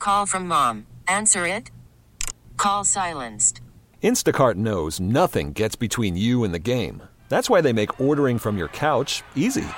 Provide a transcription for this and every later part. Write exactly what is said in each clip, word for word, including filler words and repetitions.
call from mom. Answer it. Call silenced. Instacart knows nothing gets between you and the game. That's why they make ordering from your couch easy.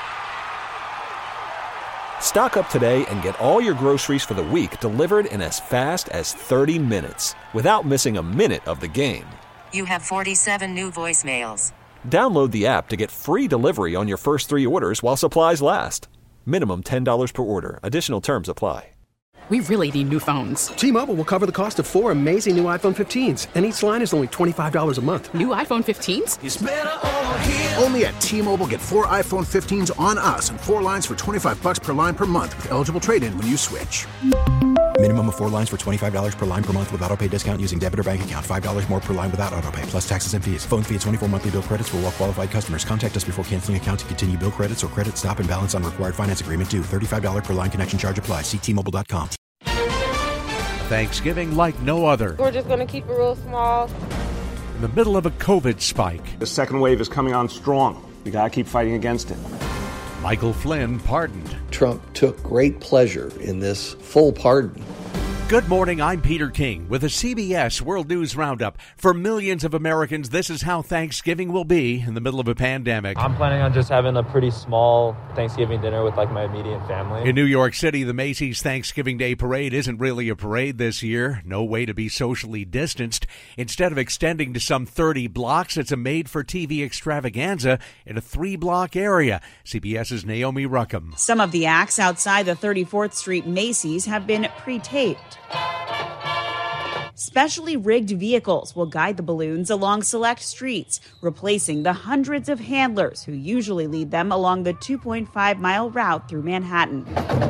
Stock up today and get all your groceries for the week delivered in as fast as thirty minutes without missing a minute of the game. You have forty-seven new voicemails. Download the app to get free delivery on your first three orders while supplies last. Minimum ten dollars per order. Additional terms apply. We really need new phones. T-Mobile will cover the cost of four amazing new iPhone fifteens, and each line is only twenty-five dollars a month. New iPhone fifteens? It's better over here. Only at T-Mobile, get four iPhone fifteens on us and four lines for twenty-five bucks per line per month with eligible trade-in when you switch. Minimum of four lines for twenty-five dollars per line per month with autopay discount using debit or bank account. five dollars more per line without autopay, plus taxes and fees. Phone fee at twenty-four monthly bill credits for well-qualified customers. Contact us before canceling account to continue bill credits or credit stop and balance on required finance agreement due. thirty-five dollars per line connection charge applies. See T Mobile dot com. Thanksgiving like no other. We're just going to keep it real small. In the middle of a COVID spike. The second wave is coming on strong. We got to keep fighting against it. Michael Flynn pardoned. Trump took great pleasure in this full pardon. Good morning, I'm Peter King with a C B S World News Roundup. For millions of Americans, this is how Thanksgiving will be in the middle of a pandemic. I'm planning on just having a pretty small Thanksgiving dinner with like my immediate family. In New York City, the Macy's Thanksgiving Day Parade isn't really a parade this year. No way to be socially distanced. Instead of extending to some thirty blocks, it's a made-for-T V extravaganza in a three-block area. CBS's Naomi Ruckham. Some of the acts outside the thirty-fourth Street Macy's have been pre-taped. Specially rigged vehicles will guide the balloons along select streets, replacing the hundreds of handlers who usually lead them along the two point five mile route through Manhattan.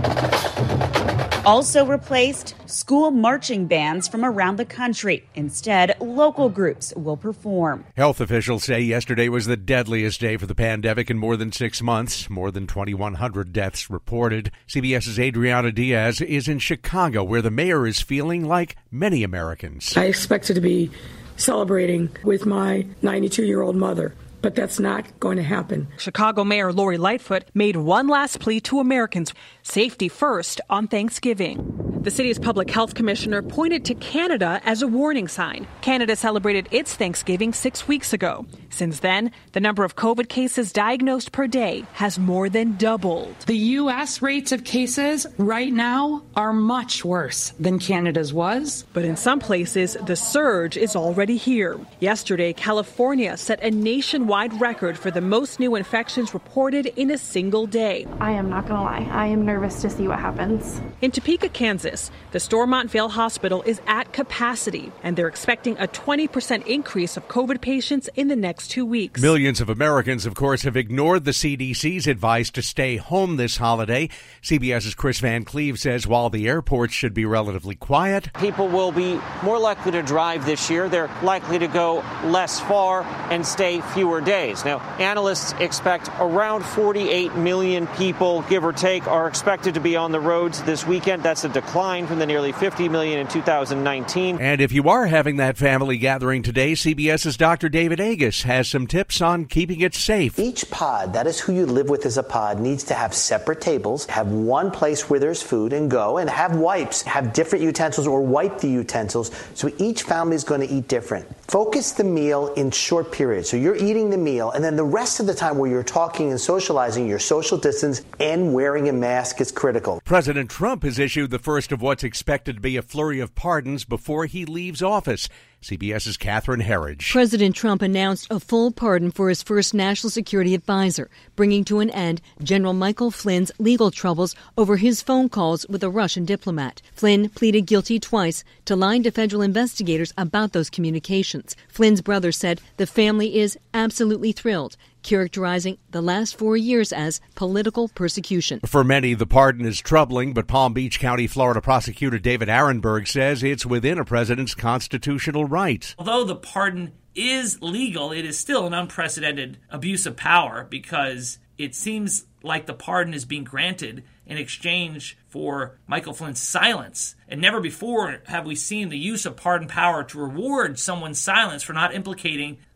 Also replaced, school marching bands from around the country. Instead, local groups will perform. Health officials say yesterday was the deadliest day for the pandemic in more than six months. More than twenty-one hundred deaths reported. CBS's Adriana Diaz is in Chicago, where the mayor is feeling like many Americans. I expected to be celebrating with my ninety-two-year-old mother, but that's not going to happen. Chicago Mayor Lori Lightfoot made one last plea to Americans: safety first on Thanksgiving. The city's public health commissioner pointed to Canada as a warning sign. Canada celebrated its Thanksgiving six weeks ago. Since then, the number of COVID cases diagnosed per day has more than doubled. The U S rates of cases right now are much worse than Canada's was. But in some places, the surge is already here. Yesterday, California set a nationwide record for the most new infections reported in a single day. I am not going to lie. I am nervous to see what happens. In Topeka, Kansas, the Stormont Vail Hospital is at capacity, and they're expecting a twenty percent increase of COVID patients in the next two weeks. Millions of Americans, of course, have ignored the C D C's advice to stay home this holiday. CBS's Chris Van Cleve says while the airports should be relatively quiet, people will be more likely to drive this year. They're likely to go less far and stay fewer days. Now, analysts expect around forty-eight million people, give or take, are expected to be on the roads this weekend. That's a decline from the nearly fifty million in two thousand nineteen. And if you are having that family gathering today, CBS's Doctor David Agus has some tips on keeping it safe. Each pod, that is who you live with as a pod, needs to have separate tables, have one place where there's food and go, and have wipes, have different utensils or wipe the utensils. So each family is going to eat different. Focus the meal in short periods. So you're eating the meal, and then the rest of the time where you're talking and socializing, your social distance and wearing a mask is critical. President Trump has issued the first of what's expected to be a flurry of pardons before he leaves office. CBS's Catherine Herridge. President Trump announced a full pardon for his first national security advisor, bringing to an end General Michael Flynn's legal troubles over his phone calls with a Russian diplomat. Flynn pleaded guilty twice to lying to federal investigators about those communications. Flynn's brother said the family is absolutely thrilled, characterizing the last four years as political persecution. For many, the pardon is troubling, but Palm Beach County, Florida prosecutor David Arenberg says it's within a president's constitutional right. Although the pardon is legal, it is still an unprecedented abuse of power because it seems like the pardon is being granted in exchange for Michael Flynn's silence. And never before have we seen the use of pardon power to reward someone's silence for not implicating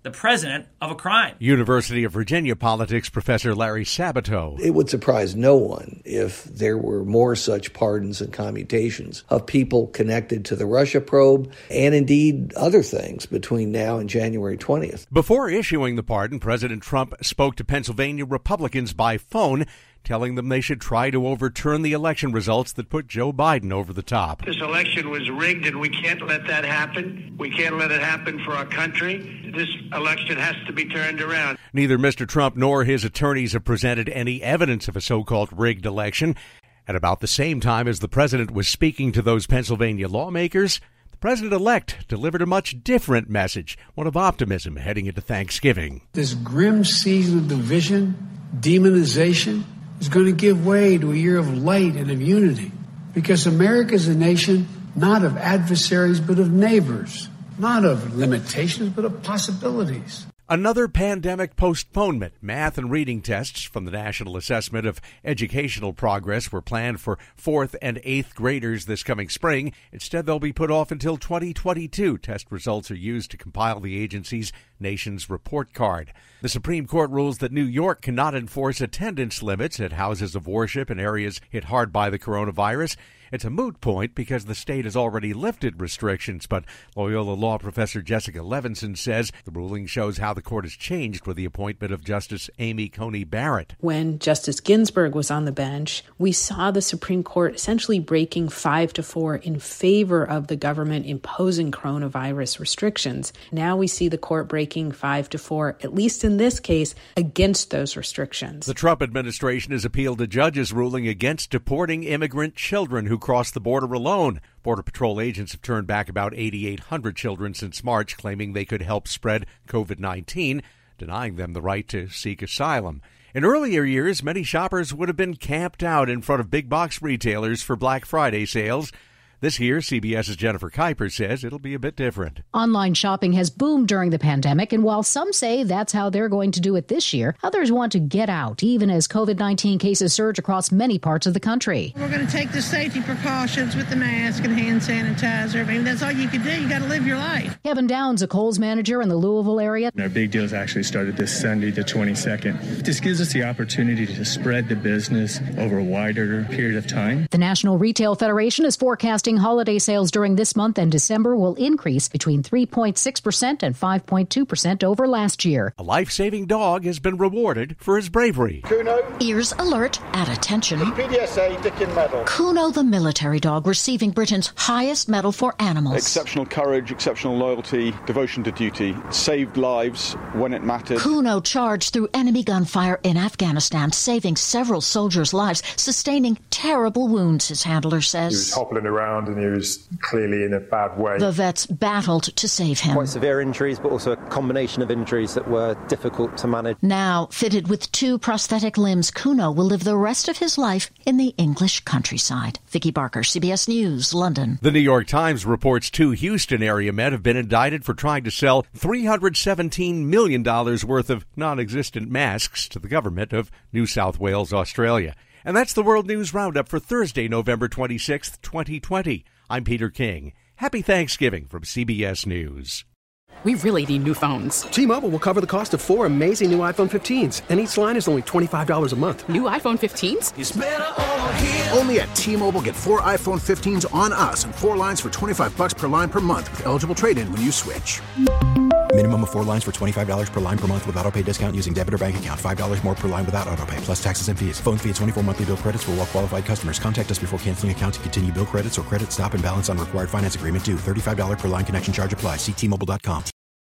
the president of a crime. University of Virginia politics professor Larry Sabato. It would surprise no one if there were more such pardons and commutations of people connected to the Russia probe and indeed other things between now and January twentieth. Before issuing the pardon, President Trump spoke to Pennsylvania Republicans by phone, telling them they should try to overturn the election results that put Joe Biden over the top. This election was rigged, and we can't let that happen. We can't let it happen for our country. This election has to be turned around. Neither Mister Trump nor his attorneys have presented any evidence of a so-called rigged election. At about the same time as the president was speaking to those Pennsylvania lawmakers, the president-elect delivered a much different message, one of optimism heading into Thanksgiving. This grim season of division, demonization, is going to give way to a year of light and of unity, because America is a nation not of adversaries but of neighbors, not of limitations but of possibilities. Another pandemic postponement. Math and reading tests from the National Assessment of Educational Progress were planned for fourth and eighth graders this coming spring. Instead, they'll be put off until twenty twenty-two. Test results are used to compile the agency's nation's report card. The Supreme Court rules that New York cannot enforce attendance limits at houses of worship in areas hit hard by the coronavirus. It's a moot point because the state has already lifted restrictions, but Loyola Law professor Jessica Levinson says the ruling shows how the court has changed with the appointment of Justice Amy Coney Barrett. When Justice Ginsburg was on the bench, we saw the Supreme Court essentially breaking five to four in favor of the government imposing coronavirus restrictions. Now we see the court breaking five to four, at least in this case, against those restrictions. The Trump administration has appealed a judge's ruling against deporting immigrant children who crossed the border alone. Border Patrol agents have turned back about eighty-eight hundred children since March, claiming they could help spread covid nineteen, denying them the right to seek asylum. In earlier years, many shoppers would have been camped out in front of big box retailers for Black Friday sales. This year, CBS's Jennifer Kuiper says it'll be a bit different. Online shopping has boomed during the pandemic, and while some say that's how they're going to do it this year, others want to get out, even as covid nineteen cases surge across many parts of the country. We're going to take the safety precautions with the mask and hand sanitizer. I mean, that's all you can do. You got to live your life. Kevin Downs, a Kohl's manager in the Louisville area. Our big deals actually started this Sunday, the twenty-second. This gives us the opportunity to spread the business over a wider period of time. The National Retail Federation is forecasting holiday sales during this month and December will increase between three point six percent and five point two percent over last year. A life-saving dog has been rewarded for his bravery. Kuno. Ears alert, at attention. The P D S A Dickin Medal. Kuno, the military dog, receiving Britain's highest medal for animals. Exceptional courage, exceptional loyalty, devotion to duty. Saved lives when it mattered. Kuno charged through enemy gunfire in Afghanistan, saving several soldiers' lives, sustaining terrible wounds, his handler says. He was hobbling around and he was clearly in a bad way. The vets battled to save him. Quite severe injuries, but also a combination of injuries that were difficult to manage. Now, fitted with two prosthetic limbs, Kuno will live the rest of his life in the English countryside. Vicky Barker, C B S News, London. The New York Times reports two Houston area men have been indicted for trying to sell three hundred seventeen million dollars worth of non-existent masks to the government of New South Wales, Australia. And that's the World News Roundup for Thursday, November twenty-sixth, twenty twenty. I'm Peter King. Happy Thanksgiving from C B S News. We really need new phones. T-Mobile will cover the cost of four amazing new iPhone fifteens, and each line is only twenty-five dollars a month. New iPhone fifteens? It's better over here. Only at T-Mobile, get four iPhone fifteens on us and four lines for twenty-five bucks per line per month with eligible trade-in when you switch. Minimum of four lines for twenty-five dollars per line per month with autopay discount using debit or bank account. five dollars more per line without autopay, plus taxes and fees. Phone fee at twenty-four monthly bill credits for well-qualified customers. Contact us before canceling account to continue bill credits or credit stop and balance on required finance agreement due. thirty-five dollars per line connection charge applies. See T Mobile dot com.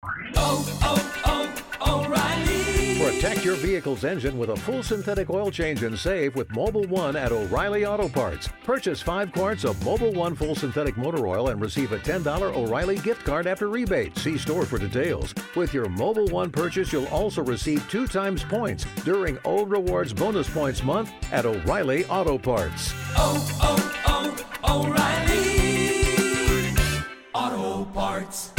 Oh, oh, oh, O'Reilly. Protect your vehicle's engine with a full synthetic oil change and save with Mobil one at O'Reilly Auto Parts. Purchase five quarts of Mobil one full synthetic motor oil and receive a ten dollars O'Reilly gift card after rebate. See store for details. With your Mobil one purchase, you'll also receive two times points during O Rewards Bonus Points Month at O'Reilly Auto Parts. Oh, oh, oh, O'Reilly Auto Parts.